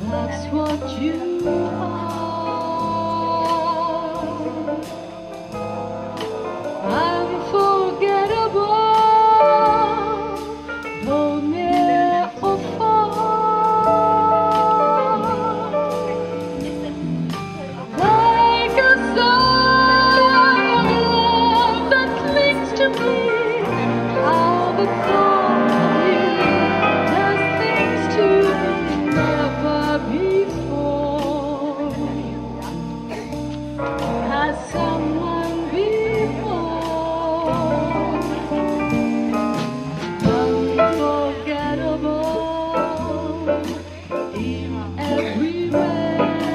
That's what you are. Unforgettable, though near or far. Like a song of love that clings to me. How the thought of you does things to me never before. Has someone before. Unforgettable in every way.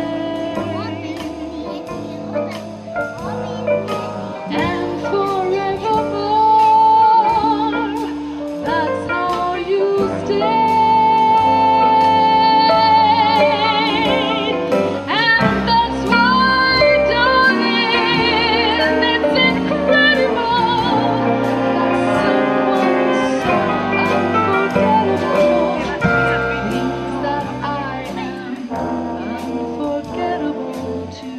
And forevermore, that's how you stay. And that's why, darling, it's incredible that someone so unforgettable thinks that I am unforgettable too.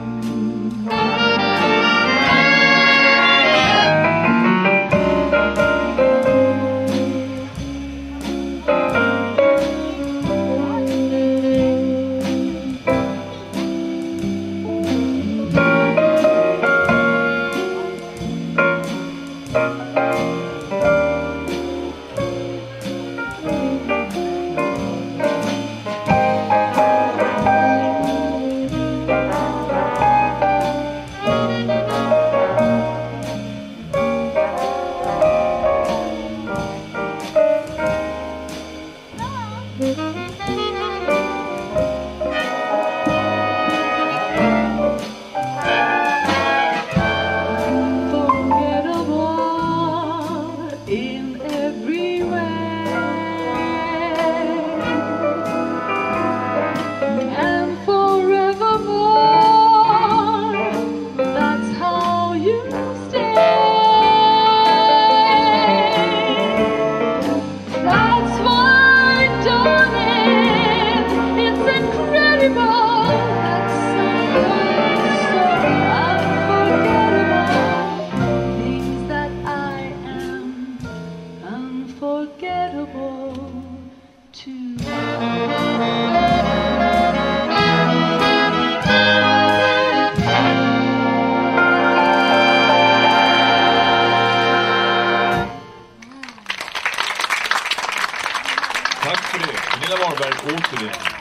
Unforgettable in every way. And forevermore, that's how you stay. That's why, darling, it's incredible that someone so unforgettable thinks that I am unforgettable too. Tack för det. Gunilla Wahlberg återigen.